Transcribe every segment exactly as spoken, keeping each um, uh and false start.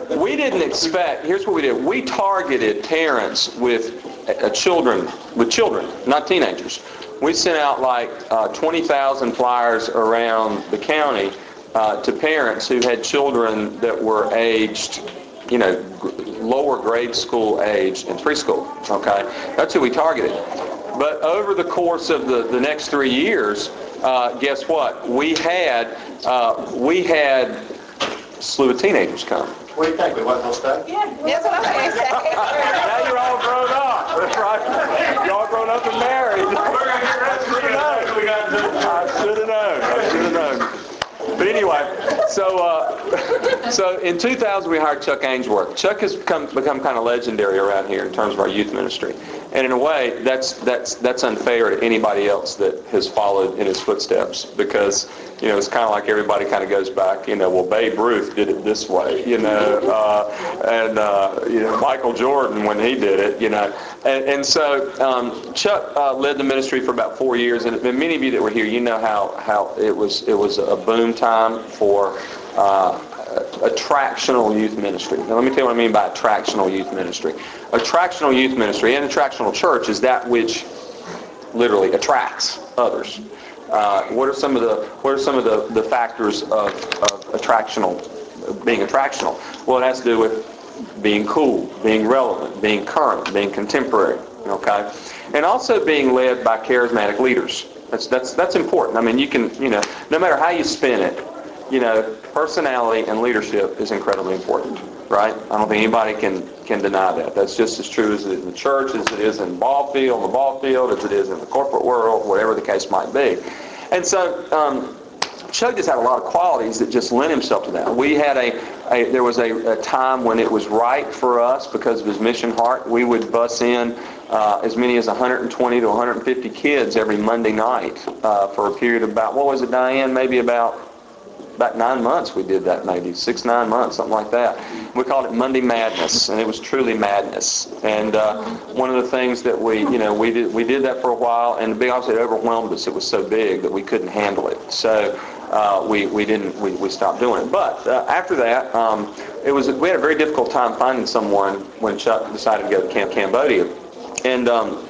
we didn't expect, here's what we did. We targeted parents with uh, children, with children, not teenagers. We sent out like uh, twenty thousand flyers around the county uh, to parents who had children that were aged, you know, lower grade school age and preschool, okay? That's who we targeted. But over the course of the, the next three years, uh, guess what? We had, uh, we had a slew of teenagers come. What do you think? We wasn't going to stay? Yeah, that's what I was going to say. Now you're all grown up, right? You're all grown up and married. I should have known. I should have known. I should have known. But anyway, so uh, so in two thousand we hired Chuck Ainsworth. Chuck has become become kind of legendary around here in terms of our youth ministry, and in a way that's that's that's unfair to anybody else that has followed in his footsteps, because you know it's kind of like everybody kind of goes back. You know, well, Babe Ruth did it this way. You know, uh, and uh, you know Michael Jordan when he did it. You know, and and so um, Chuck uh, led the ministry for about four years, and, and many of you that were here, you know how how it was it was a boom time for uh, attractional youth ministry. Now let me tell you what I mean by attractional youth ministry. Attractional youth ministry and attractional church is that which literally attracts others. Uh, what are some of the what are some of the, the factors of, of attractional being attractional? Well, it has to do with being cool, being relevant, being current, being contemporary. Okay, and also being led by charismatic leaders. That's that's that's important. I mean, you can you know no matter how you spin it, you know, personality and leadership is incredibly important, right? I don't think anybody can can deny that. That's just as true as it is in the church, as it is in the ball field, the ball field, as it is in the corporate world, whatever the case might be. And so um, Chuck just had a lot of qualities that just lent himself to that. We had a, a there was a, a time when it was right for us because of his mission heart. We would bus in uh, as many as one hundred twenty to one hundred fifty kids every Monday night uh, for a period of about, what was it, Diane? Maybe about about nine months we did that, maybe six, nine months, something like that. We called it Monday Madness, and it was truly madness. And uh, one of the things that we, you know, we did we did that for a while, and to be honest, it overwhelmed us. It was so big that we couldn't handle it. So uh, we we didn't we, we stopped doing it. But uh, after that, um, it was we had a very difficult time finding someone when Chuck decided to go to Cam- Cambodia, and. Um,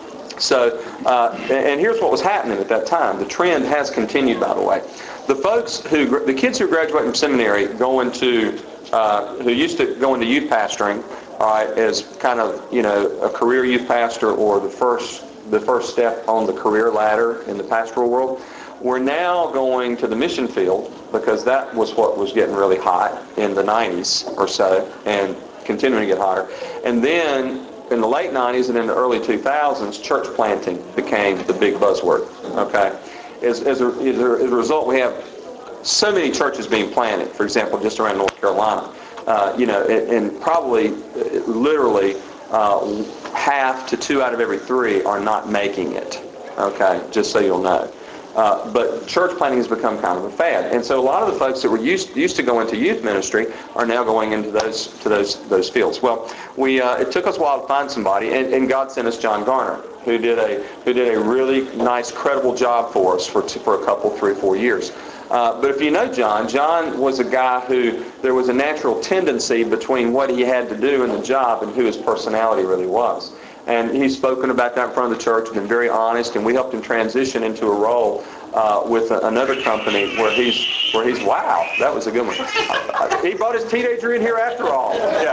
So, uh, and here's what was happening at that time. The trend has continued, by the way. The folks who, the kids who graduate from seminary going to, uh, who used to go into youth pastoring, all right, as kind of, you know, a career youth pastor or the first, the first step on the career ladder in the pastoral world, we're now going to the mission field because that was what was getting really hot in the nineties or so and continuing to get hotter. And then in the late nineties and in the early two thousands, church planting became the big buzzword. Okay, as, as, a, as, a, as a result, we have so many churches being planted. For example, just around North Carolina, uh, you know, and, and probably, uh, literally, uh, half to two out of every three are not making it. Okay, just so you'll know. Uh, but church planting has become kind of a fad, and so a lot of the folks that were used used to go into youth ministry are now going into those to those those fields. Well, we uh, it took us a while to find somebody, and, and God sent us John Garner, who did a who did a really nice, credible job for us for for a couple, three, four years. Uh, but if you know John, John was a guy who there was a natural tendency between what he had to do in the job and who his personality really was. And he's spoken about that in front of the church, been very honest, and we helped him transition into a role uh, with a, another company where he's, where he's, wow, that was a good one. He brought his teenager in here after all. Yeah.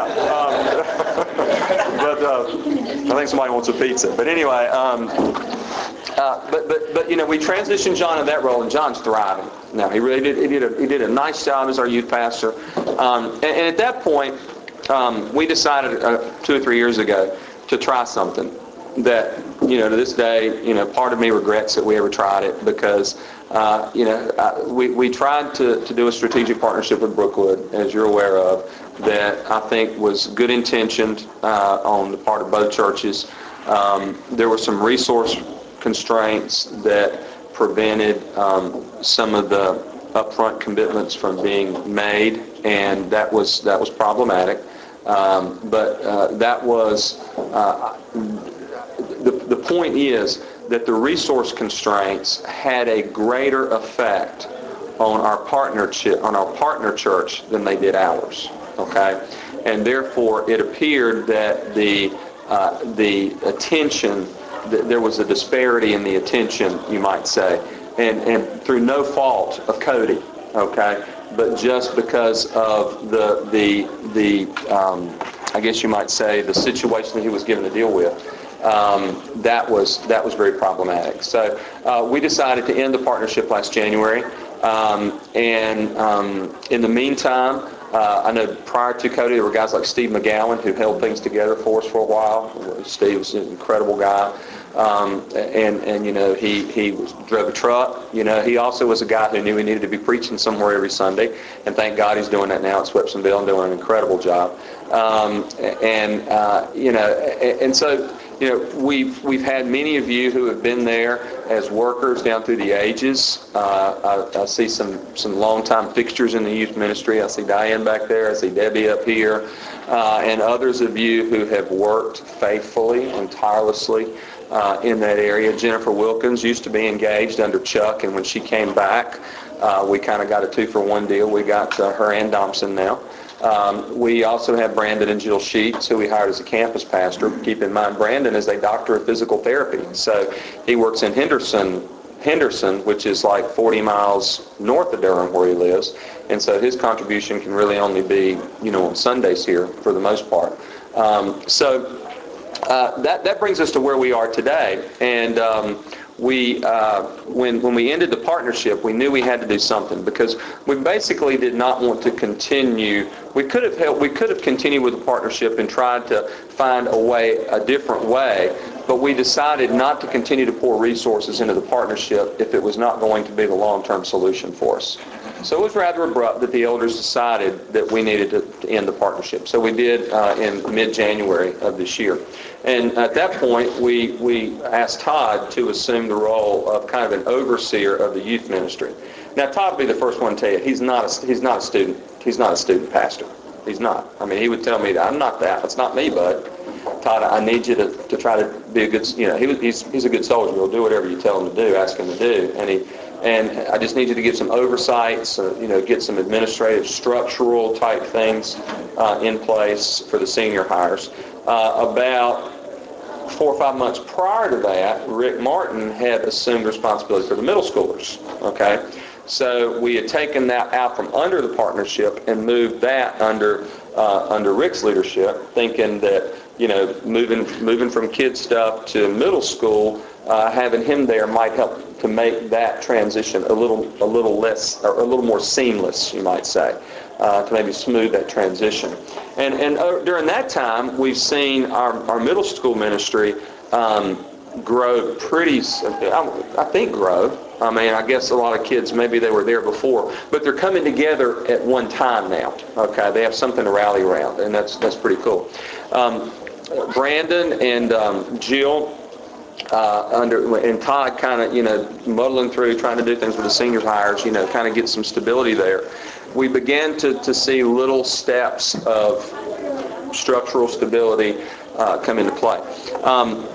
Um, but uh, I think somebody wants a pizza. But anyway, um, uh, but, but, but, you know, we transitioned John in that role, and John's thriving. Now, he really did, he did, a, he did a nice job as our youth pastor. Um, and, and at that point, um, we decided uh, two or three years ago to try something that, you know, to this day, you know, part of me regrets that we ever tried it because, uh, you know, uh, we, we tried to, to do a strategic partnership with Brookwood, as you're aware of, that I think was good intentioned uh, on the part of both churches. Um, there were some resource constraints that prevented um, some of the upfront commitments from being made, and that was that was problematic. Um, but uh, that was, uh, the, the point is that the resource constraints had a greater effect on our partnership, on our partner church than they did ours. okay? And therefore, it appeared that the uh, the attention, th- there was a disparity in the attention, you might say, and, and through no fault of Cody, okay? But just because of the, the, the um, I guess you might say, the situation that he was given to deal with. Um, that was that was very problematic. So uh, we decided to end the partnership last January. Um, and um, in the meantime, uh, I know prior to Cody, there were guys like Steve McGowan who held things together for us for a while. Steve was an incredible guy. Um, and, and, you know, he, he was, drove a truck. You know, he also was a guy who knew he needed to be preaching somewhere every Sunday. And thank God he's doing that now at Swepsonville and doing an incredible job. Um, and, uh, you know, and, and so... You know, we've we've had many of you who have been there as workers down through the ages. Uh, I, I see some some longtime fixtures in the youth ministry. I see Diane back there. I see Debbie up here, uh, and others of you who have worked faithfully and tirelessly uh, in that area. Jennifer Wilkins used to be engaged under Chuck, and when she came back, uh, we kind of got a two-for-one deal. We got uh, her and Thompson now. Um, we also have Brandon and Jill Sheets, who we hired as a campus pastor. Keep in mind, Brandon is a doctor of physical therapy. So he works in Henderson, Henderson, which is like forty miles north of Durham where he lives. And so his contribution can really only be, you know, on Sundays here for the most part. Um, so uh, that, that brings us to where we are today. And um, we, uh, when when we ended the partnership, we knew we had to do something because we basically did not want to continue. We could have helped, we could have continued with the partnership and tried to find a way, a different way, but we decided not to continue to pour resources into the partnership if it was not going to be the long-term solution for us. So it was rather abrupt that the elders decided that we needed to, to end the partnership. So we did uh, in mid-January of this year. And at that point, we, we asked Todd to assume the role of kind of an overseer of the youth ministry. Now, Todd will be the first one to tell you, he's not a, he's not a student. He's not a student pastor. He's not. I mean, he would tell me that, I'm not that. That's not me, bud. Todd, I need you to, to try to be a good, you know, he, he's he's a good soldier. He'll do whatever you tell him to do, ask him to do. And he, and I just need you to give some oversight, so, you know, get some administrative, structural type things uh, in place for the senior hires. Uh, about four or five months prior to that, Rick Martin had assumed responsibility for the middle schoolers. Okay, so we had taken that out from under the partnership and moved that under uh, under Rick's leadership, thinking that, you know, moving moving from kid stuff to middle school, uh, having him there might help to make that transition a little a little less or a little more seamless, you might say. Uh, to maybe smooth that transition. And and uh, during that time, we've seen our, our middle school ministry um, grow pretty, I, I think grow. I mean, I guess a lot of kids, maybe they were there before, but they're coming together at one time now. Okay, they have something to rally around, and that's that's pretty cool. Um, Brandon and um, Jill, Uh, under and Todd kind of, you know, muddling through, trying to do things with the senior hires, you know, kind of get some stability there. We began to, to see little steps of structural stability uh, come into play. Um,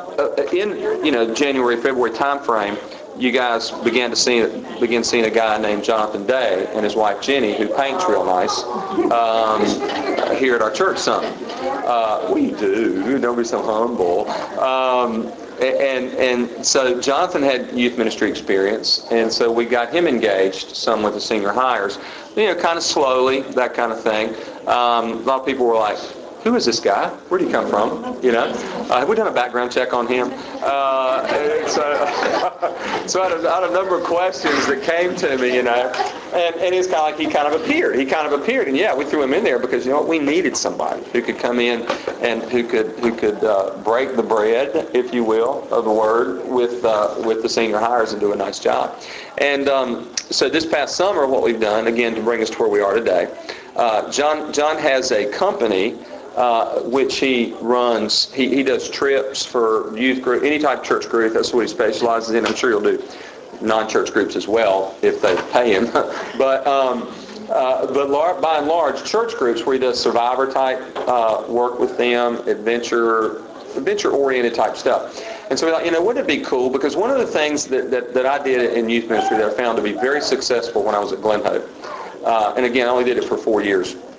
in, you know, January, February timeframe, you guys began to see begin seeing a guy named Jonathan Day and his wife Jenny, who paints real nice, um, here at our church some. Uh, we do. Don't be so humble. Um, and and so Jonathan had youth ministry experience, and so we got him engaged some with the senior hires. You know, kind of slowly, that kind of thing. Um, a lot of people were like, who is this guy? Where did he come from? You know, uh, have we done a background check on him? Uh, and so, so I had, a, I had a number of questions that came to me, you know, and, and it's kind of like he kind of appeared. He kind of appeared, and yeah, we threw him in there because, you know what, we needed somebody who could come in and who could who could uh, break the bread, if you will, of the word with uh, with the senior hires and do a nice job. And um, so this past summer, what we've done, again, to bring us to where we are today, uh, John John has a company. Uh, which he runs. He, he does trips for youth group, any type of church group. That's what he specializes in. I'm sure he'll do non-church groups as well if they pay him. but um, uh, but lar- by and large, church groups where he does survivor type uh, work with them, adventure adventure-oriented type stuff. And so we thought, you know, wouldn't it be cool? Because one of the things that, that, that I did in youth ministry that I found to be very successful when I was at Glen Hope, uh, and again, I only did it for four years,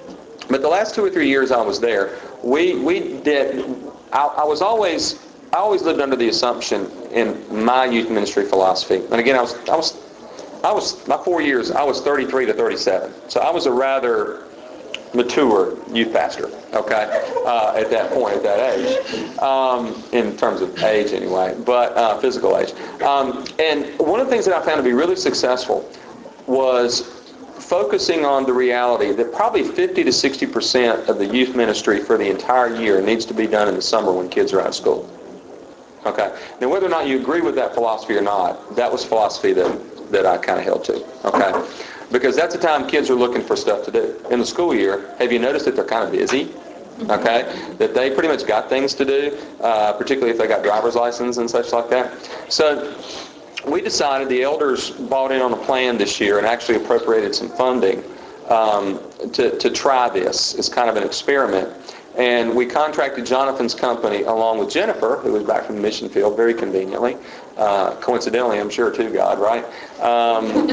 But the last two or three years I was there, we we did. I, I was always I always lived under the assumption in my youth ministry philosophy. And again, I was I was I was my four years. I was thirty-three to thirty-seven, so I was a rather mature youth pastor, okay, uh, at that point, at that age, um, in terms of age anyway, but uh, physical age. Um, and one of the things that I found to be really successful was focusing on the reality that probably fifty to sixty percent of the youth ministry for the entire year needs to be done in the summer when kids are out of school. Okay. Now, whether or not you agree with that philosophy or not, that was philosophy that, that I kind of held to. Okay. Because that's the time kids are looking for stuff to do. In the school year, have you noticed that they're kind of busy? Okay. That they pretty much got things to do, uh, particularly if they got driver's license and such like that. So we decided, the elders bought in on a plan this year and actually appropriated some funding um, to, to try this as kind of an experiment. And we contracted Jonathan's company along with Jennifer, who was back from the mission field, very conveniently. Uh, coincidentally, I'm sure, too, God, right? Um,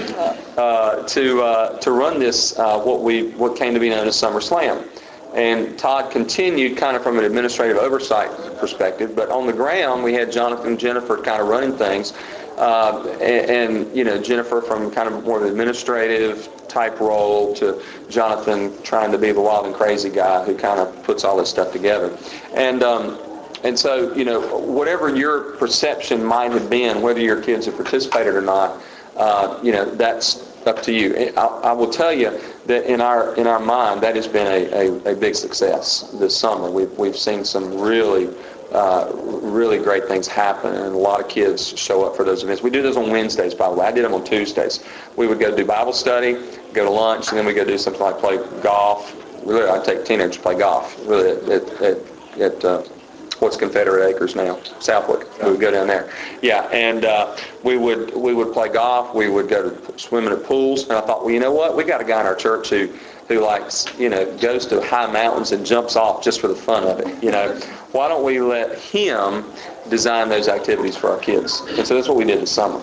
uh, to uh, to run this, uh, what we what came to be known as Summer Slam. And Todd continued kind of from an administrative oversight perspective, but on the ground we had Jonathan and Jennifer kind of running things, uh, and, and you know Jennifer from kind of more of an administrative type role to Jonathan trying to be the wild and crazy guy who kind of puts all this stuff together. And um, and so you know whatever your perception might have been, whether your kids have participated or not, uh, you know that's up to you. I, I will tell you that in our in our mind, that has been a, a, a big success this summer. We've we've seen some really uh, really great things happen, and a lot of kids show up for those events. We do those on Wednesdays, by the way. I did them on Tuesdays. We would go do Bible study, go to lunch, and then we go do something like play golf. Really, I'd take teenagers to play golf. Really, at at, at uh, what's Confederate Acres now, Southwick. We would go down there. Yeah, and uh, we would we would play golf. We would go to swimming at pools. And I thought, well, you know what? We got a guy in our church who who likes, you know, goes to high mountains and jumps off just for the fun of it. You know, why don't we let him design those activities for our kids? And so that's what we did this summer.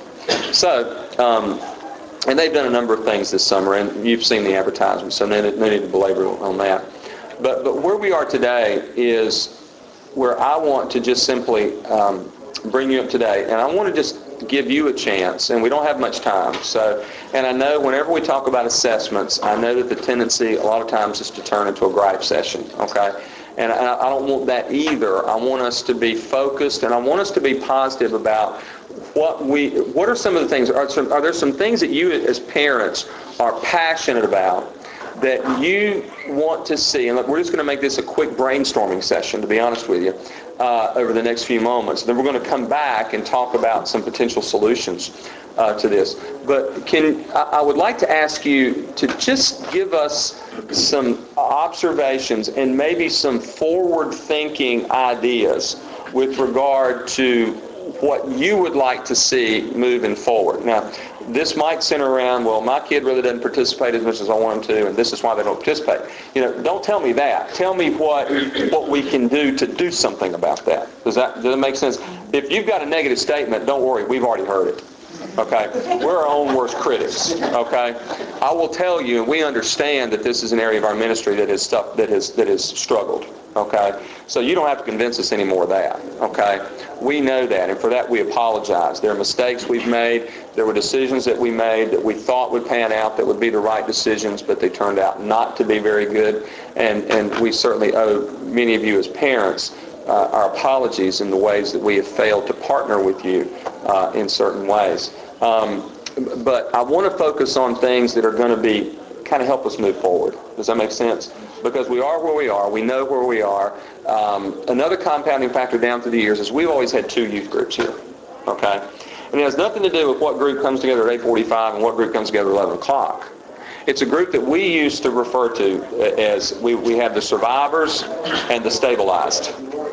So. Um, and they've done a number of things this summer, and you've seen the advertisements, so no, no need to belabor on that. But but where we are today is where I want to just simply um, bring you up today, and I want to just give you a chance, and we don't have much time. So, and I know whenever we talk about assessments, I know that the tendency a lot of times is to turn into a gripe session, okay? And I, I don't want that either. I want us to be focused, and I want us to be positive about what we, what are some of the things, are, some, are there some things that you as parents are passionate about that you want to see, and look, we're just going to make this a quick brainstorming session, to be honest with you, uh, over the next few moments. Then we're going to come back and talk about some potential solutions uh, to this. But can I, I would like to ask you to just give us some observations and maybe some forward-thinking ideas with regard to what you would like to see moving forward. Now, this might center around, well, my kid really doesn't participate as much as I want him to, and this is why they don't participate. You know, don't tell me that. Tell me what what we can do to do something about that. Does that does that make sense? If you've got a negative statement, don't worry, we've already heard it. Okay? We're our own worst critics. Okay? I will tell you, and we understand that this is an area of our ministry that has stuff that has that has struggled. Okay? So you don't have to convince us any more of that. Okay? We know that, and for that we apologize. There are mistakes we've made. There were decisions that we made that we thought would pan out, that would be the right decisions, but they turned out not to be very good. And, and we certainly owe many of you as parents uh, our apologies in the ways that we have failed to partner with you uh, in certain ways. Um, but I want to focus on things that are going to be kind of help us move forward. Does that make sense? Because we are where we are. We know where we are. Um, another compounding factor down through the years is we've always had two youth groups here. Okay? And it has nothing to do with what group comes together at eight forty-five and what group comes together at eleven o'clock. It's a group that we used to refer to as, we, we have the survivors and the stabilized.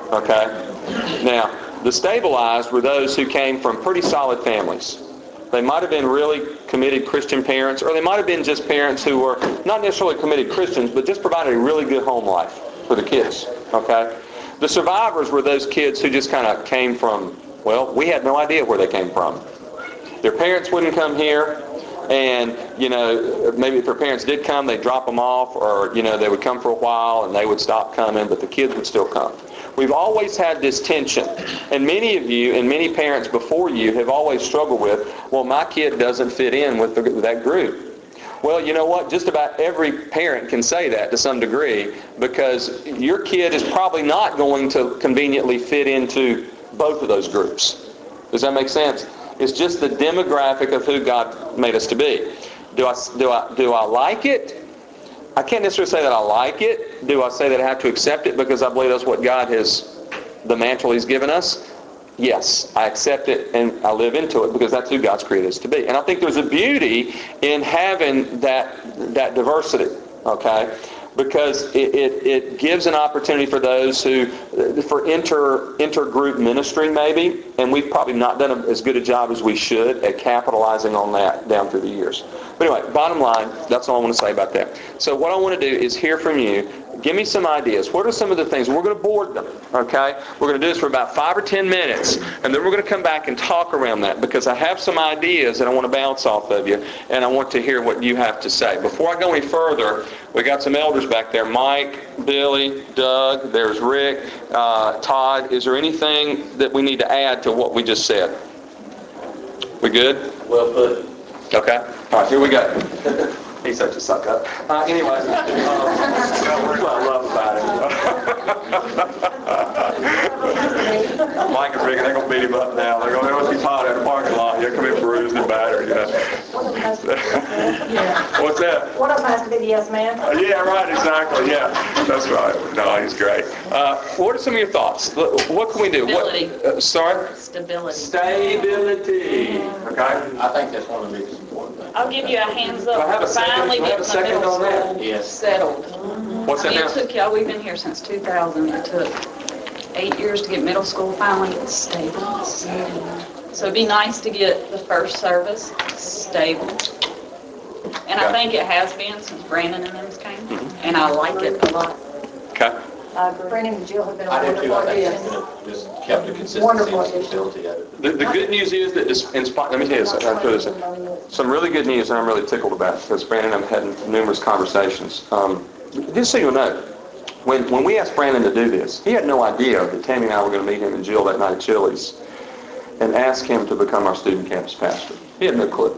Okay? Now, the stabilized were those who came from pretty solid families. They might have been really committed Christian parents, or they might have been just parents who were not necessarily committed Christians, but just provided a really good home life for the kids. Okay? The survivors were those kids who just kind of came from, well, we had no idea where they came from. Their parents wouldn't come here. And, you know, maybe if their parents did come, they'd drop them off, or, you know, they would come for a while and they would stop coming, but the kids would still come. We've always had this tension. And many of you and many parents before you have always struggled with, well, my kid doesn't fit in with, the, with that group. Well, you know what? Just about every parent can say that to some degree, because your kid is probably not going to conveniently fit into both of those groups. Does that make sense? It's just the demographic of who God made us to be. Do I, do I, do I like it? I can't necessarily say that I like it. Do I say that I have to accept it because I believe that's what God has, the mantle He's given us? Yes, I accept it and I live into it because that's who God's created us to be. And I think there's a beauty in having that that diversity, okay? Because it, it, it gives an opportunity for those who, for inter intergroup ministry maybe, and we've probably not done as good a job as we should at capitalizing on that down through the years. But anyway, bottom line, that's all I want to say about that. So what I want to do is hear from you. Give me some ideas. What are some of the things? We're going to board them, okay? We're going to do this for about five or ten minutes, and then we're going to come back and talk around that because I have some ideas that I want to bounce off of you, and I want to hear what you have to say. Before I go any further, we got some elders back there. Mike, Billy, Doug, there's Rick, uh, Todd. Is there anything that we need to add to what we just said? We good? Well put. Okay. All right, here we go. He's such a suck up. Uh, anyway, um, that's what I love about him. Mike and Rick, they're going to beat him up now. They're going to go see Todd in the parking lot. He'll come in bruised and battered, you know. What's that? One of them has to be the yes man. Uh, yeah, right, exactly. Yeah, that's right. No, he's great. Uh, what are some of your thoughts? What can we do? Stability. What, uh, sorry? Stability. Stability. Okay. I think that's one of the biggest important things. I'll give you a hands Do I have up. a second? Finally Do I have a getting the second middle on that? school Yes. settled. What's I that mean, now? it took y'all, we've been here since two thousand. It took eight years to get middle school finally stable. So it'd be nice to get the first service stable. And I Okay. think it has been since Brandon and them came. Mm-hmm. And I like it a lot. Okay. I agree. Brandon and Jill have been a I do too. wonderful I think it's addition. been a, just kept the consistency Wonderful and addition. stability of it. The, the good news is that, this, in spite, let me tell you something. I'll throw this in. Some really good news, and I'm really tickled about because Brandon and I have had numerous conversations. Um, just so you know, when when we asked Brandon to do this, he had no idea that Tammy and I were going to meet him and Jill that night at Chili's and ask him to become our student campus pastor. He had no clue.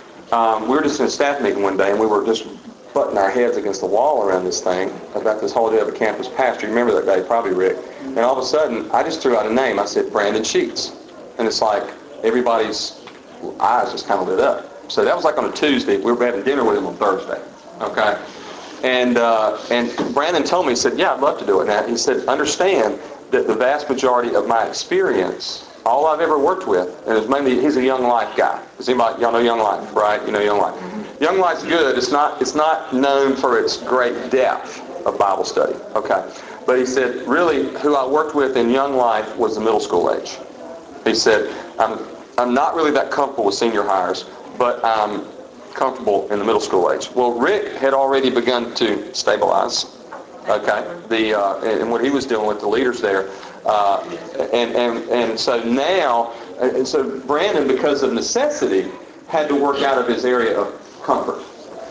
Um, we were just in a staff meeting one day, and we were just butting our heads against the wall around this thing about this whole idea of a campus pastor. You remember that day, probably, Rick. And all of a sudden, I just threw out a name. I said, Brandon Sheets. And it's like everybody's eyes just kind of lit up. So that was like on a Tuesday. We were having dinner with him on Thursday. Okay? And uh, and Brandon told me, he said, yeah, I'd love to do it. Now, he said, understand that the vast majority of my experience, all I've ever worked with, and it's mainly, he's a Young Life guy. Does anybody, y'all know Young Life, right? You know Young Life. Young Life's good. It's not, it's not known for its great depth of Bible study. Okay. But he said, really, who I worked with in Young Life was the middle school age. He said, I'm, I'm not really that comfortable with senior hires, but I'm comfortable in the middle school age. Well, Rick had already begun to stabilize, okay, the uh, and what he was doing with the leaders there. Uh, and, and, and so now, and so Brandon, because of necessity, had to work out of his area of comfort,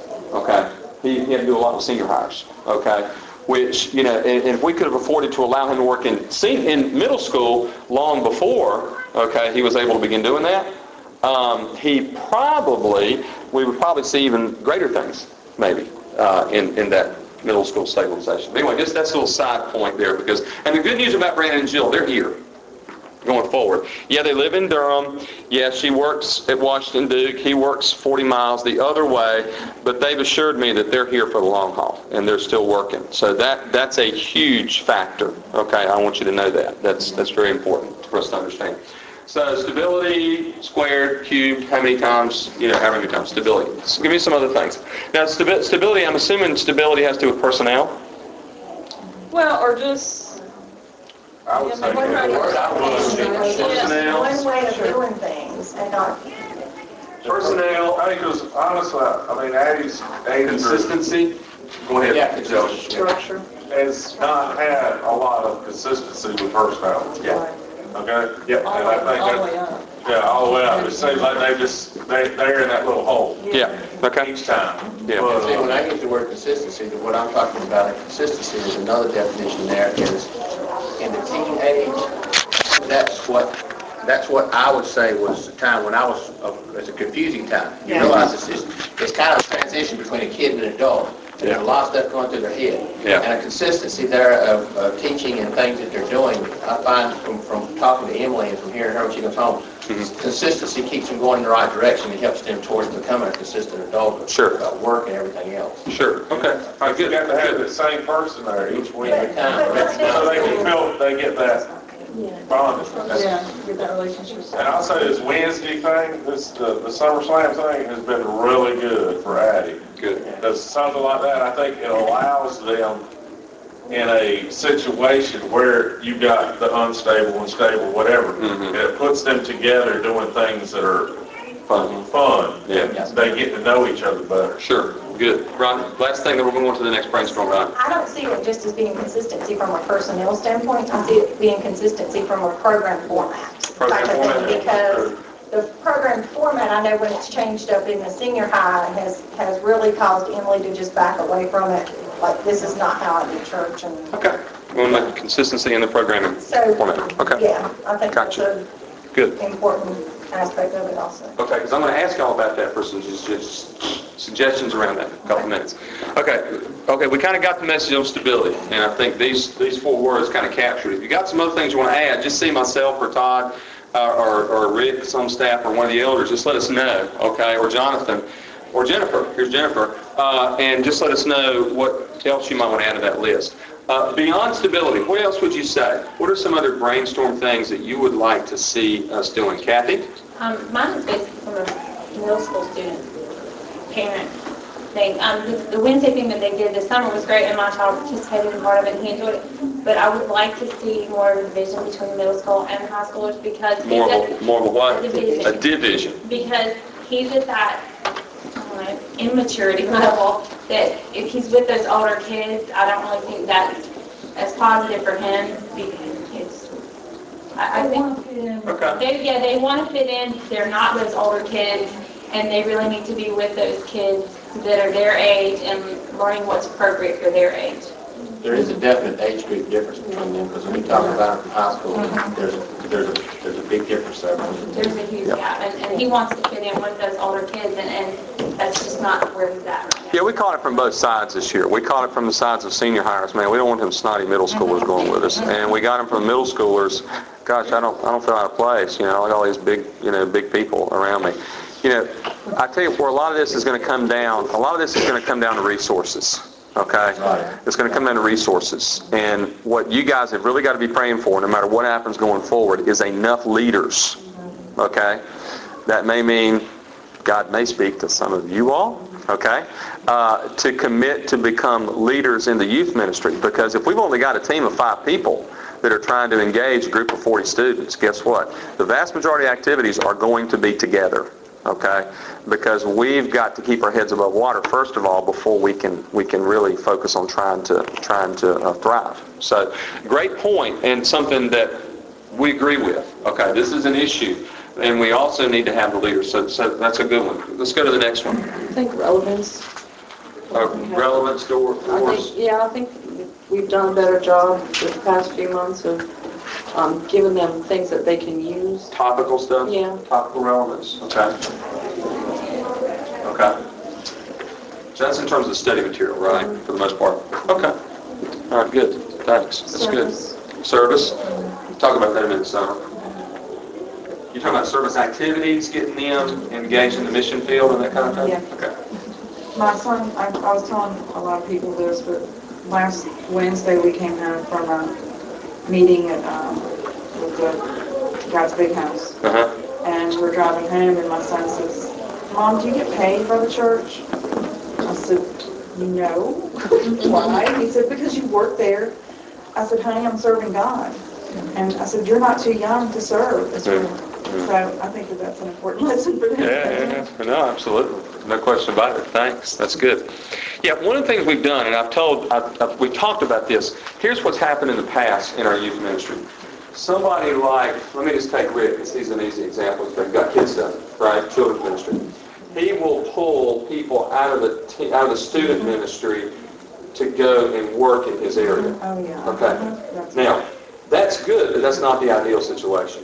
okay? He, he had to do a lot of senior hires, okay? Which, you know, and, and if we could have afforded to allow him to work in in middle school long before, okay, he was able to begin doing that, um, he probably, we would probably see even greater things, maybe, uh, in, in that middle school stabilization. But anyway, just that's a little side point there because, and the good news about Brandon and Jill, they're here going forward. Yeah, they live in Durham. Yeah, she works at Washington Duke. He works forty miles the other way, but they've assured me that they're here for the long haul and they're still working. So that that's a huge factor. Okay, I want you to know that. That's that's very important for us to understand. So stability, squared, cubed, how many times, you know, how many times stability. So give me some other things. Now, stabi- stability, I'm assuming stability has to do with personnel. Well, or just, I would say One way the word I would use to- is personnel. One way of doing things and not, Personnel, I think because honestly, I mean, Addie's age group Consistency. Go ahead, Yeah, Josh. structure. has not had a lot of consistency with personnel. Yeah. okay? Yep. And I think All the way that, up. yeah, all the way up, it seems like they just, they, they're in that little hole Yeah, okay. each time. Yeah. But, See, when uh, I use the word consistency, that what I'm talking about in consistency is another definition there is in the teen age, that's what, that's what I would say was the time when I was, uh, it's a confusing time. You Yeah. realize it's, it's, it's kind of a transition between a kid and an adult. There's a lot of stuff going through their head. Yeah. And a consistency there of, of teaching and things that they're doing, I find from, from talking to Emily and from hearing her when she comes home, consistency keeps them going in the right direction. It helps them towards becoming a consistent adult. Sure. About work and everything else. Sure, okay. All right, you good. got to have Good. the same person there each week. Every time. So they can feel, they get that bond. Yeah, get that relationship. And I'll say this Wednesday thing, this, the, the Summer Slam thing has been really good for Addie. Good. Because something like that, I think it allows them in a situation where you got the unstable, unstable, whatever. Mhm. And it puts them together doing things that are Fun. fun. Yeah. They get to know each other better. Sure, good. Ron, last thing, then we're going to go on to the next brainstorm, Ron. I don't see it just as being consistency from a personnel standpoint. I see it being consistency from a program format. Program type of thing, format. Because the program format, I know when it's changed up in the senior high, has, has really caused Emily to just back away from it. Like, this is not how I do church. And Okay. We'll make consistency in the programming so, format. Okay. yeah, I think that's Gotcha. an Good. important aspect of it also. Okay, because I'm going to ask y'all about that for some just- just suggestions around that in a couple minutes. Okay, okay, we kind of got the message on stability, and I think these these four words kind of captured it. If you got some other things you want to add, just see myself or Todd uh, or, or Rick, some staff, or one of the elders, just let us know, okay, or Jonathan, or Jennifer, here's Jennifer, uh, and just let us know what else you might want to add to that list. Uh, beyond stability, what else would you say? What are some other brainstorm things that you would like to see us doing? Kathy? Um, mine is basically from a middle school student, parent thing. Um, the, the Wednesday thing that they did this summer was great, and my child participated in part of it, and he enjoyed it. But I would like to see more of a division between middle school and high schoolers because More of he's a, more of a what? a division. A division. Because he's at that uh, immaturity level that if he's with those older kids, I don't really think that's as positive for him because it's. I, I think. Okay. They, yeah, they want to fit in. They're not those older kids, and they really need to be with those kids that are their age and learning what's appropriate for their age. There is a definite age group difference between them, because when you talk about it from high school, there's a, there's a, there's a big difference there. There's a huge gap, and, and he wants to fit in with those older kids, and, and that's just not where he's at right now. Yeah, we caught it from both sides this year. We caught it from the sides of senior hires. Man, we don't want them snotty middle schoolers going with us. And we got them from middle schoolers. Gosh, I don't, I don't feel out of place. You know, I got all these big, you know, big people around me. You know, I tell you where a lot of this is going to come down. A lot of this is going to come down to resources. Okay, it's going to come down to resources. And what you guys have really got to be praying for, no matter what happens going forward, is enough leaders. Okay, that may mean God may speak to some of you all, okay, uh, to commit to become leaders in the youth ministry. Because if we've only got a team of five people that are trying to engage a group of forty students, guess what? The vast majority of activities are going to be together, okay? Because we've got to keep our heads above water, first of all, before we can we can really focus on trying to trying to uh, thrive. So, great point, and something that we agree with. Okay, this is an issue. And we also need to have the leaders. So, so that's a good one. Let's go to the next one. I think relevance. Uh, relevance door I force. think, yeah, I think we've done a better job with the past few months of um, giving them things that they can use. Topical stuff? Yeah. Topical relevance. Okay. Okay. So that's in terms of the study material, right? Mm-hmm. For the most part. Okay. All right, good. Thanks. That's Service. good. Service. We'll talk about that in a minute, Summer. You're talking about service activities, getting them engaged in the mission field and that kind of thing? Yeah. Okay. My son, I, I was telling a lot of people this, but last Wednesday we came home from a meeting at, um, with the God's Big House. Uh-huh. And we're driving home and my son says, Mom, do you get paid by the church? I said, no. Why? He said, because you work there. I said, honey, I'm serving God. And I said, you're not too young to serve. Mm-hmm. So I think that that's an important lesson for them. Yeah, yeah, yeah. No, absolutely. No question about it. Thanks. That's good. Yeah, one of the things we've done, and I've told, I've, I've, we've talked about this, here's what's happened in the past in our youth ministry. somebody like, let me just take Rick, because he's an easy example. He's got kids stuff, right? Children's ministry. He will pull people out of the t- out of the student ministry to go and work in his area. Oh, yeah. Okay. Now, that's good, but that's not the ideal situation.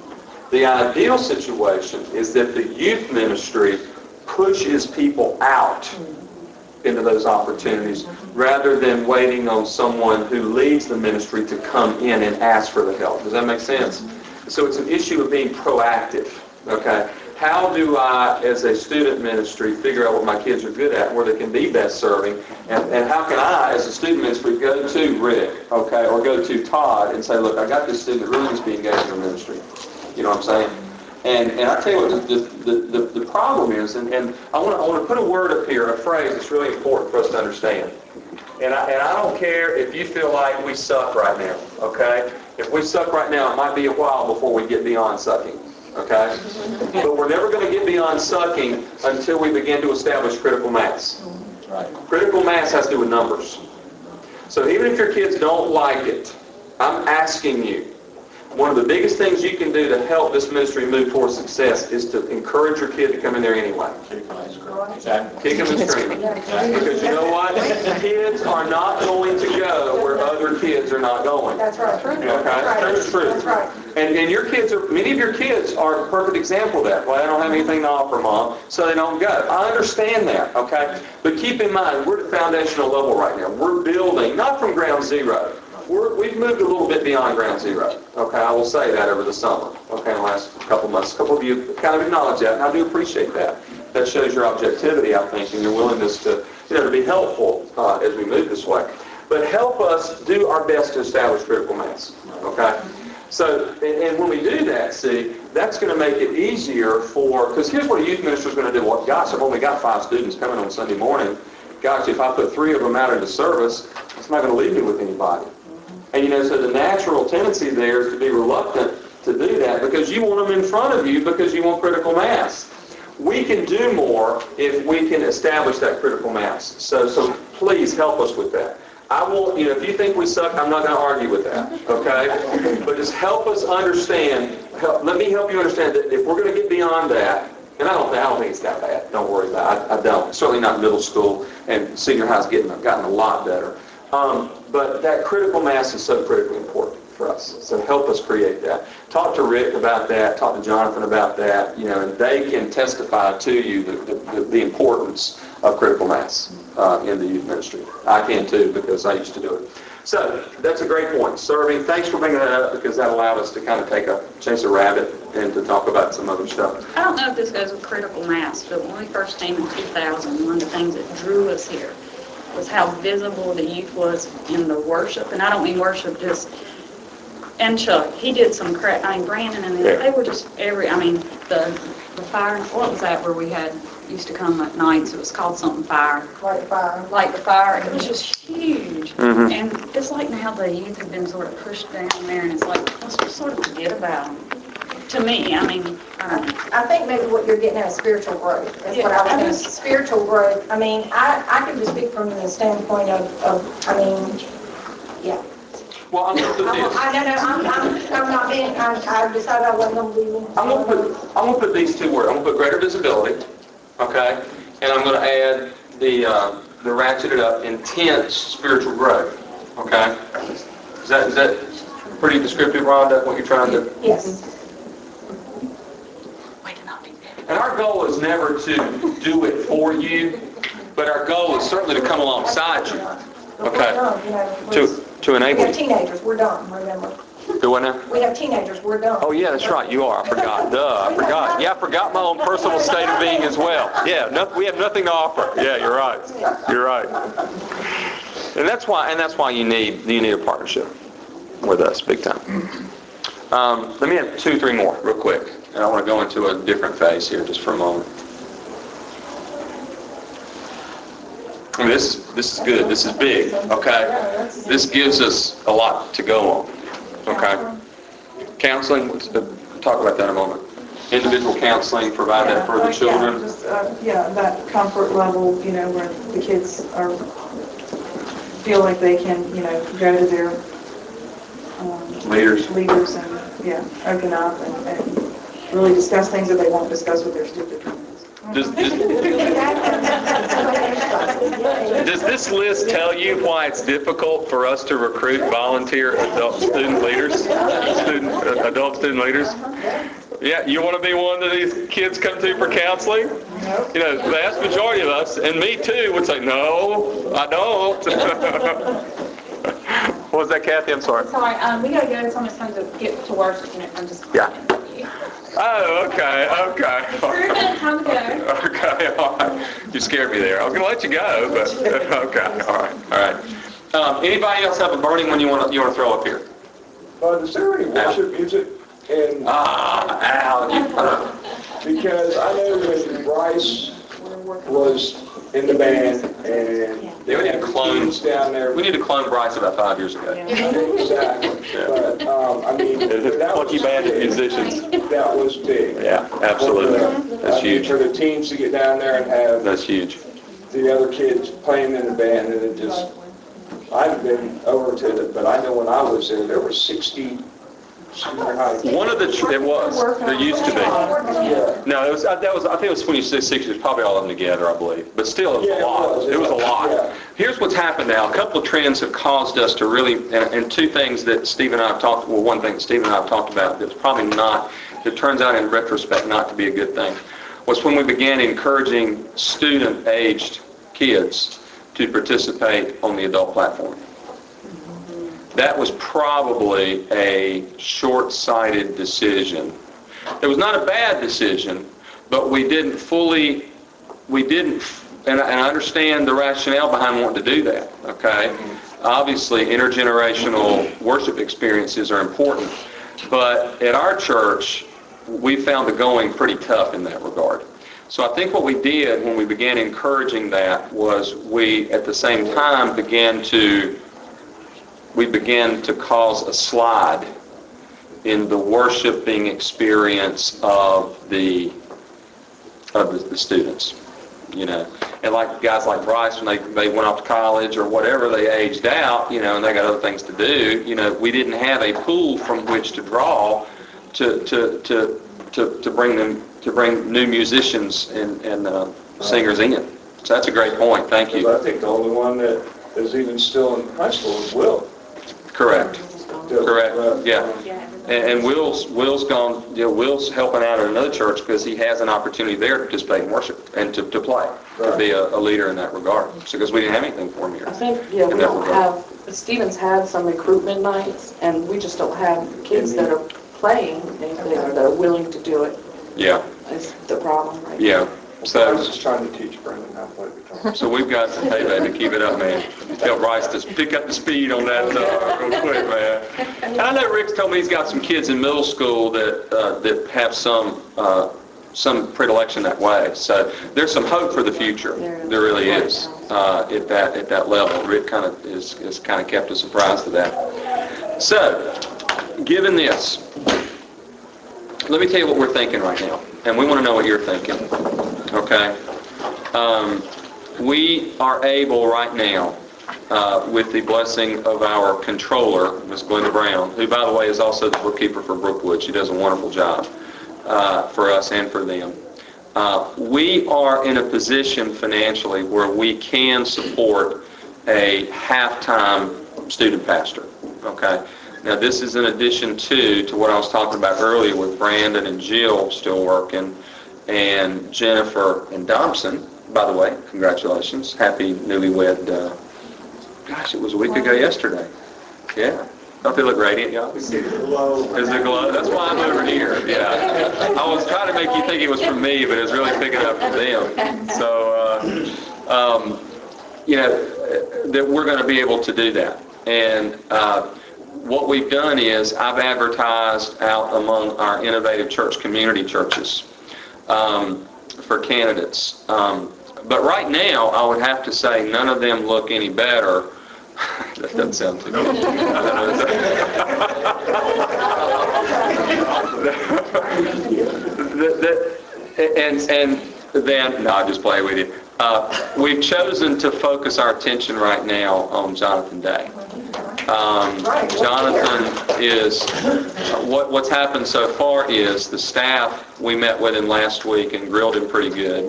The ideal situation is that the youth ministry pushes people out into those opportunities rather than waiting on someone who leads the ministry to come in and ask for the help. Does that make sense? So it's an issue of being proactive. Okay? How do I, as a student ministry, figure out what my kids are good at, where they can be best serving, and, and how can I, as a student ministry, go to Rick, okay, or go to Todd and say, look, I got this student that really needs to be engaged in ministry. You know what I'm saying? And and I tell you what, the the, the, the problem is, and, and I want to I want to put a word up here, a phrase that's really important for us to understand. And I, and I don't care if you feel like we suck right now, okay? If we suck right now, it might be a while before we get beyond sucking, okay? But we're never going to get beyond sucking until we begin to establish critical mass. Right. Critical mass has to do with numbers. So even if your kids don't like it, I'm asking you, one of the biggest things you can do to help this ministry move towards success is to encourage your kid to come in there anyway. Exactly. Kick them and scream them. Because you know what? Kids are not going to go where other kids are not going. That's right. Okay? That's right. That's true. That's right. And, and your kids are, many of your kids are a perfect example of that. Well, I don't have anything to offer, Mom, so they don't go. I understand that, okay? But keep in mind, we're at the foundational level right now. We're building, not from ground zero. We're, we've moved a little bit beyond ground zero. Okay, I will say that over the summer. Okay, in the last couple months. A couple of you kind of acknowledge that, and I do appreciate that. That shows your objectivity, I think, and your willingness to, you know, to be helpful uh, as we move this way. But help us do our best to establish critical mass. Okay? So, and, and when we do that, see, that's going to make it easier for, because here's what a youth minister is going to do. Well, gosh, I've only got five students coming on Sunday morning. Gosh, if I put three of them out into service, it's not going to leave me with anybody. And, you know, so the natural tendency there is to be reluctant to do that because you want them in front of you because you want critical mass. We can do more if we can establish that critical mass. So, so please help us with that. I will, you know, if you think we suck, I'm not going to argue with that, okay? But just help us understand, help, let me help you understand that if we're going to get beyond that, and I don't, I don't think it's that bad, don't worry about it, I, I don't. Certainly not middle school, and senior high's getting, gotten a lot better. Um, but that critical mass is so critically important for us. So help us create that. Talk to Rick about that. Talk to Jonathan about that. You know, and they can testify to you the, the, the importance of critical mass uh, in the youth ministry. I can too because I used to do it. So that's a great point. Serving. Thanks for bringing that up because that allowed us to kind of take a chase a rabbit and to talk about some other stuff. I don't know if this goes with critical mass, but when we first came in two thousand, one of the things that drew us here was how visible the youth was in the worship. And I don't mean worship just, and Chuck, he did some crap, I mean, Brandon and them, they were just every, I mean, the the fire, what was that where we had, used to come at nights, it was called something fire. Light the fire. Light the fire, it was just huge. Mm-hmm. And it's like now the youth have been sort of pushed down there, and it's like, let's just sort of forget about them. To me, I mean, I don't know. I think maybe what you're getting at is spiritual growth. That's Yeah, what I was I going to just- say. Spiritual growth. I mean, I, I can just speak from the standpoint of, of I mean, yeah. Well, I'm going to put I, this. I don't know. I'm, I'm, I'm not being, I, I decided I wasn't going to be. I'm going to put I'm going to put these two words. I'm going to put greater visibility, okay, and I'm going to add the uh, the ratcheted up intense spiritual growth, okay. Is that is that pretty descriptive, Rhonda? What you're trying to? Yes. And our goal is never to do it for you, but our goal is certainly to come alongside you, okay, to to We enable have you. teenagers. We're done. Remember. Do what now? We have teenagers. We're done. Oh, yeah, that's right. You are. I forgot. Duh, I forgot. Yeah, I forgot my own personal state of being as well. Yeah, no, we have nothing to offer. Yeah, you're right. You're right. And that's why, and that's why you need you need a partnership with us, big time. Um, let me have two, three more, real quick, and I want to go into a different phase here, just for a moment. I mean, this this is good. This is big. Okay, this gives us a lot to go on. Okay. Counseling, let's talk about that in a moment. Individual counseling, provide that for the Yeah, children. just, uh, yeah, that comfort level, you know, where the kids are, feel like they can, you know, go to their um, Leaders. leaders and, yeah, open up and, and really discuss things that they won't discuss with their stupid friends. Does, does, does this list tell you why it's difficult for us to recruit volunteer adult student leaders? Student, uh, adult student leaders? Yeah, you want to be one that these kids come to for counseling? You know, the vast majority of us, and me too, would say, no, I don't. What was that, Kathy? I'm sorry. Sorry, um, we gotta go, so I'm just trying to get to work, and I'm just. Yeah. Oh, okay, okay. Three minutes, time to go. Okay, all right. You scared me there. I was going to let you go, but okay, all right, all right. Um, anybody else have a burning one you want to you want to throw up here? Uh, is there any worship music? And Ah, Al, you, uh, because I know when Bryce was in the band and yeah, we need to clone. kids down there. We need to clone Bryce about five years ago. Exactly. But um, I mean, that was Lucky band of musicians. That was big. Yeah, absolutely. That's I mean, huge. for the teams to get down there and have That's huge. the other kids playing in the band, and it just, I've been over to it, but I know when I was there, there were sixty senior high. One of the, tr- it was, there used to be. Yeah. No, it was, uh, that was, I think it was when you said sixty, it was probably all of them together, I believe. But still, it was Yeah, a it lot. was. It was a lot. Yeah. Here's what's happened now. A couple of trends have caused us to really, and, and two things that Steve and I have talked, well, one thing that Steve and I have talked about that's probably not, that turns out in retrospect not to be a good thing, was when we began encouraging student-aged kids to participate on the adult platform. That was probably a short-sighted decision. It was not a bad decision, but we didn't fully, we didn't, and I, and I understand the rationale behind wanting to do that, okay? Obviously, intergenerational worship experiences are important, but at our church, we found the going pretty tough in that regard. So I think what we did when we began encouraging that was we, at the same time, began to we began to cause a slide in the worshiping experience of the of the, the students, you know. And like guys like Bryce, when they, they went off to college or whatever, they aged out, you know, and they got other things to do, you know, we didn't have a pool from which to draw to to to to, to bring them to bring new musicians and, and uh, singers in. So that's a great point. Thank you. I think the only one that is even still in high school is Will. Correct. Correct. Yeah. And, and Will's Will's gone. You know, Will's helping out at another church because he has an opportunity there to participate in worship and to, to play, right. to be a, a leader in that regard. So because we didn't have anything for him here. I think yeah, we don't have. Stevens had some recruitment nights, and we just don't have kids that are playing anything that are willing to do it. Yeah. Is the problem right Yeah. now. So I was just trying to teach Brendan how to play guitar. So we've got some, hey baby, keep it up, man. Tell Bryce to pick up the speed on that uh, real quick, man. And I know Rick's told me he's got some kids in middle school that uh, that have some uh, some predilection that way. So there's some hope for the future. There really is uh, at that at that level. Rick kind of is is kind of kept us surprised to that. So, given this, let me tell you what we're thinking right now, and we want to know what you're thinking. Okay? Um, we are able right now, uh, with the blessing of our controller, Miz Glenda Brown, who, by the way, is also the bookkeeper for Brookwood. She does a wonderful job uh, for us and for them. Uh, we are in a position financially where we can support a half-time student pastor. Okay? Now, this is in addition to, to what I was talking about earlier with Brandon and Jill still working, and Jennifer and Dobson. By the way, congratulations. Happy newlywed. Uh, gosh, it was a week ago yesterday. Yeah. Don't they look radiant, y'all? Is it glow? Is it glow? That's why I'm over here. Yeah. I was trying to make you think it was from me, but it was really picking up from them. So, uh, um, you know, that we're going to be able to do that. And uh, what we've done is I've advertised out among our innovative church community churches um, for candidates. Um, but right now, I would have to say none of them look any better. That doesn't sound too good. and, and then, no, I'll just play with you. Uh, we've chosen to focus our attention right now on Jonathan Day. Um, Right, what's Jonathan is, what, what's happened so far is the staff, we met with him last week and grilled him pretty good.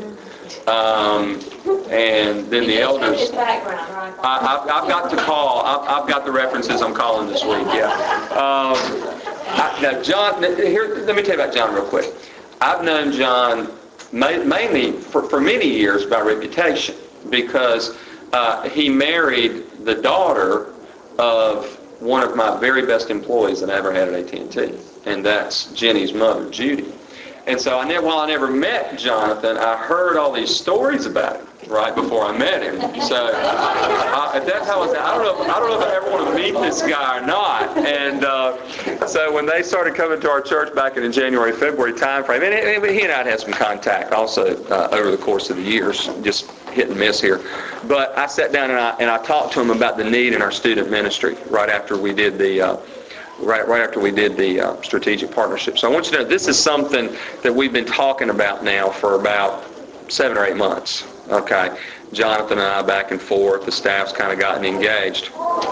Um, and then the elders. His background, right? I, I've, I've got to call, I've, I've got the references I'm calling this week, yeah. Um, I, now, John, here, let me tell you about John real quick. I've known John ma- mainly for, for many years by reputation because uh, he married the daughter of one of my very best employees that I ever had at A T and T, and that's Jenny's mother, Judy. And so I never, while I never met Jonathan, I heard all these stories about him right before I met him. So I, that's how I was. I don't know. If, I don't know if I ever want to meet this guy or not. And uh, so when they started coming to our church back in the January, February timeframe, and, and he and I had some contact also uh, over the course of the years, just hit and miss here. But I sat down and I and I talked to him about the need in our student ministry right after we did the. Uh, Right, right after we did the uh, strategic partnership. So I want you to know this is something that we've been talking about now for about seven or eight months. Okay, Jonathan and I back and forth. The staff's kind of gotten engaged.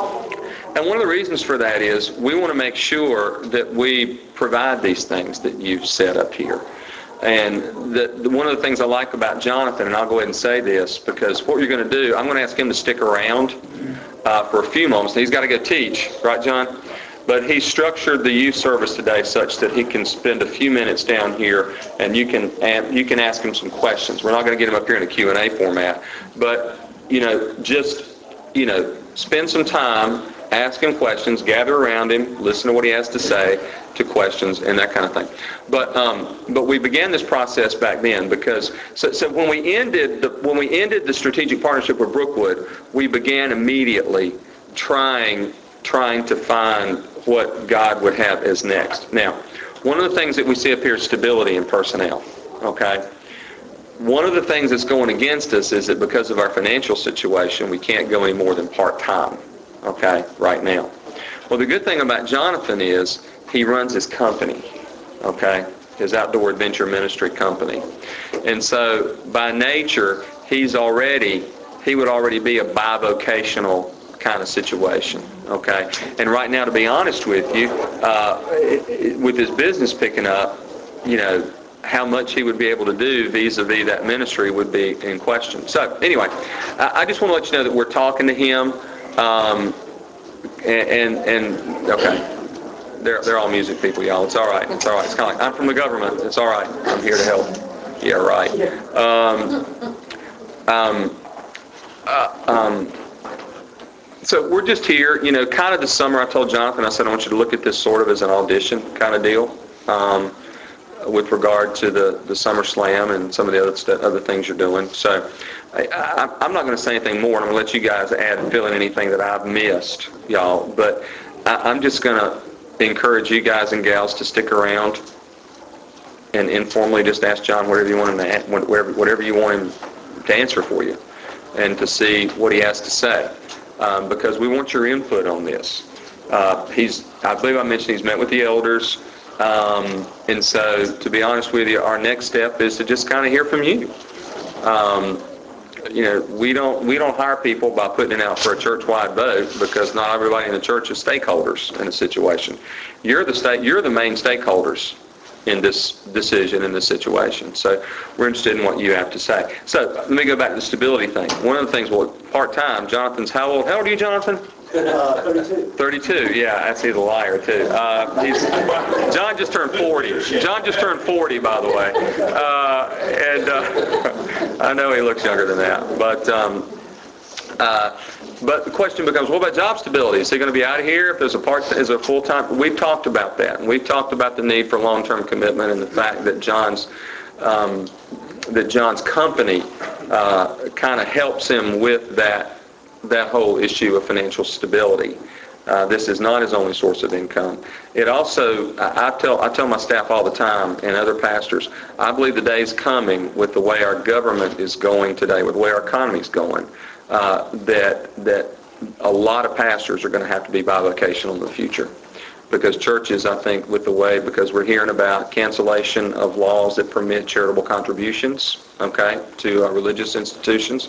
And one of the reasons for that is we want to make sure that we provide these things that you've set up here. And the, the, one of the things I like about Jonathan, and I'll go ahead and say this, because what you're going to do, I'm going to ask him to stick around uh, for a few moments. He's got to go teach, right, John? But he structured the youth service today such that he can spend a few minutes down here, and you can you can ask him some questions. We're not going to get him up here in a Q and A format, but you know, just you know, spend some time, ask him questions, gather around him, listen to what he has to say to questions and that kind of thing. But um, but we began this process back then because so, so when we ended the when we ended the strategic partnership with Brookwood, we began immediately trying trying to find what God would have as next. Now, one of the things that we see up here is stability in personnel. Okay. One of the things that's going against us is that because of our financial situation, we can't go any more than part-time, okay, right now. Well, the good thing about Jonathan is he runs his company, okay, his outdoor adventure ministry company. And so by nature, he's already, he would already be a bivocational kind of situation, okay? And right now, to be honest with you, uh, it, it, with his business picking up, you know, how much he would be able to do vis-a-vis that ministry would be in question. So anyway, I, I just want to let you know that we're talking to him, um, and, and, and okay, they're, they're all music people, y'all. It's all right. It's all right. It's kind of like, I'm from the government. It's all right. I'm here to help. Yeah, right. Um, um, uh, um, So we're just here, you know, kind of this summer I told Jonathan, I said, I want you to look at this sort of as an audition kind of deal um, with regard to the, the Summer Slam and some of the other st- other things you're doing. So I, I, I'm not going to say anything more, and I'm going to let you guys add and fill in anything that I've missed, y'all. But I, I'm just going to encourage you guys and gals to stick around and informally just ask John whatever you want him to, whatever, whatever you want him to answer for you and to see what he has to say. Um, because we want your input on this. Uh, he's, I believe I mentioned he's met with the elders, um, and so to be honest with you, our next step is to just kind of hear from you. Um, you know, we don't we don't hire people by putting it out for a church-wide vote because not everybody in the church is stakeholders in a situation. You're the state, you're the main stakeholders in this decision, in this situation. So we're interested in what you have to say. So let me go back to the stability thing. One of the things, well, part-time, Jonathan's how old? How old are you, Jonathan? Uh, thirty-two. thirty-two, yeah, that's he's a liar, too. Uh, he's, John just turned forty. John just turned forty, by the way. Uh, and uh, I know he looks younger than that. But um, uh, but the question becomes, what about job stability? Is he going to be out of here if there's a part, is a full-time? We've talked about that. And we've talked about the need for long-term commitment and the fact that John's um, that John's company uh, kind of helps him with that that whole issue of financial stability. Uh, this is not his only source of income. It also, I, I tell I tell my staff all the time and other pastors, I believe the day is coming with the way our government is going today, with the way our economy is going, uh, that that a lot of pastors are going to have to be bivocational in the future. Because churches, I think, with the way, because we're hearing about cancellation of laws that permit charitable contributions, okay, to uh, religious institutions.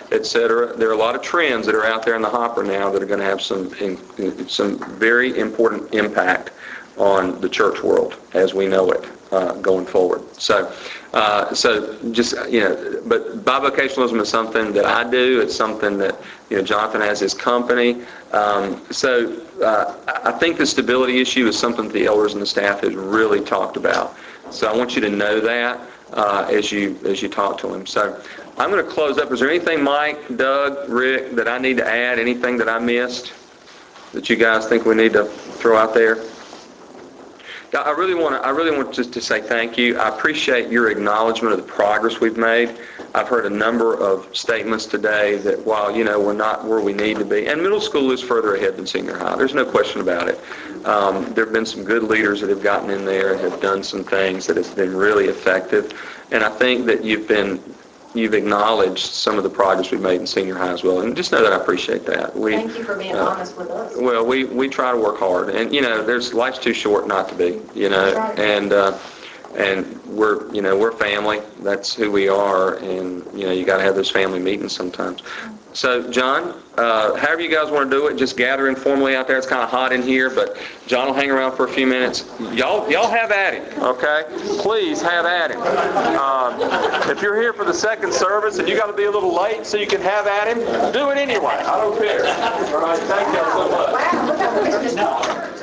et cetera. There are a lot of trends that are out there in the hopper now that are going to have some, in- some very important impact on the church world as we know it uh, going forward. So, uh, so just, you know, but bivocationalism is something that I do. It's something that, you know, Jonathan has his company. Um, so uh, I think the stability issue is something that the elders and the staff has really talked about. So I want you to know that uh, as you as you talk to him. So I'm going to close up. Is there anything, Mike, Doug, Rick, that I need to add? Anything that I missed that you guys think we need to throw out there? I really want to, I really want just to say thank you. I appreciate your acknowledgement of the progress we've made. I've heard a number of statements today that while, you know, we're not where we need to be, and middle school is further ahead than senior high. There's no question about it. Um, there have been some good leaders that have gotten in there and have done some things that have been really effective. And I think that you've been, you've acknowledged some of the progress we've made in senior high as well. And just know that I appreciate that. We, Thank you for being uh, honest with us. Well, we, we try to work hard, and you know, there's life's too short not to be, you know, Right. and uh, and we're you know we're family. That's who we are, and you know, you got to have those family meetings sometimes. So, John, uh, however you guys want to do it, just gather informally out there. It's kind of hot in here, but John will hang around for a few minutes. Y'all, y'all have at him, okay? Please have at him. Um, if you're here for the second service and you got to be a little late so you can have at him, do it anyway. I don't care. All right, thank y'all so much. Wow, look how